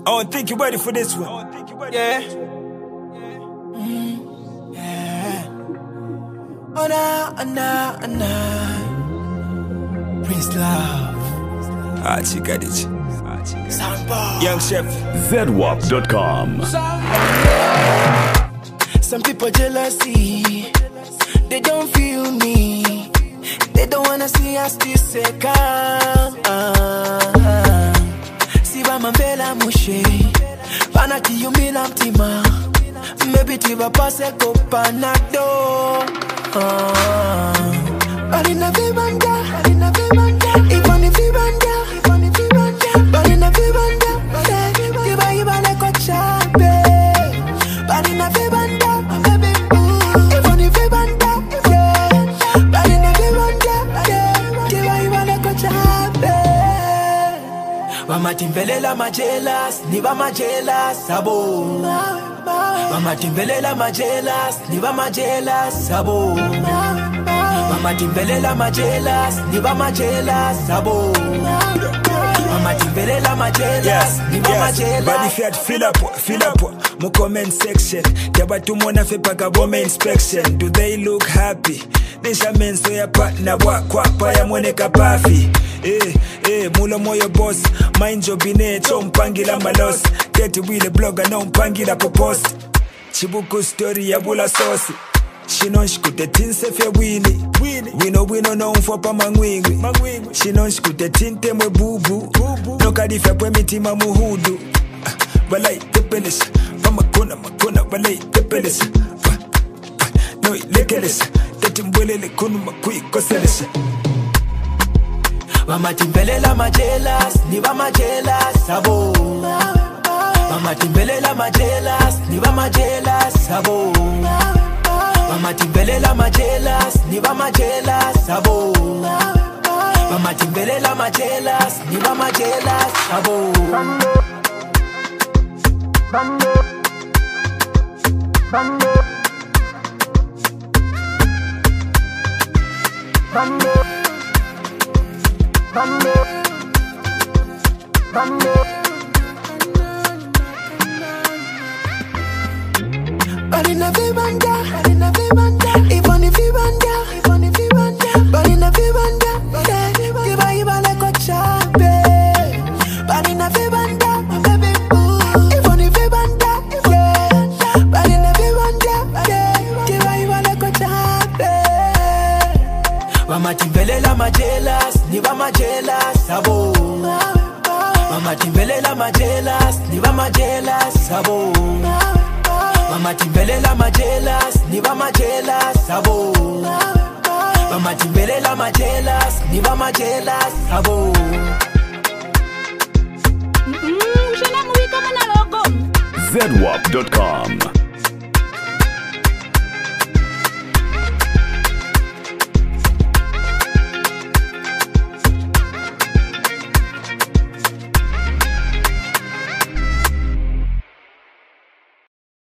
don't think you're ready for this one. Yeah. Yeah. Oh, nah. Prince Love. She got it. Soundbar. Young Chef. ZWAP.com. Some people jealousy. They don't feel me. They don't wanna see us still second. Siba mambela mushe. Pana kiyumila mtima. Maybe tiba pase ko panado. Balina vibanda. Ivani vibanda. Balina vibanda. Tiba ibane ko chape. Balina vibanda. Ivani vibanda. Balina vibanda. Tiba ibane ko chape. Mama timbelela majelas, niba majelas sabo. Mama timbelela majelas, niba majelas sabo. Mama timbelela majelas, niba majelas sabo. Mama timbelela majelas, niba majelas. Body fat fill up. Mo comment section. Teba tumona fe paka bome inspection. Do they look happy? Nisha menso ya partner kwa ya mwone kapafi. Mulo moyo boss. Mind job ine chompangila malos. Tete wile blogger no mpangila kupost. Chibuku story ya bula sauce. Shinonshkute tinse fe wini. Wino no mfopa mangwingwi. Shinonshkute tinte mwe bubu. No kadife pwe mitima muhudu. Balai tepelis. Makona balai tepelis. No ilekelis. Tetimbwelele kunu makui koselis. Mama timbelela majelas, niba majelas sabo. Mama timbelela majelas, niba majelas sabo. Mama timbelela majelas, niba majelas sabo. Mama timbelela majelas, niba majelas sabo. Bando. Balina vibanda. Ivani vibanda. Balina vibanda. Tiba ibale ko chape. Balina vibanda. Ivani vibanda. Balina vibanda. Tiba ibale ko chape. Mama timbelela majelas, niba majelas sabo. Mama timbelela majelas, niba majelas sabo. Mama timbelela majelas, niba majelas sabo. Mama timbelela majelas, niba majelas sabo. ZWAP.com.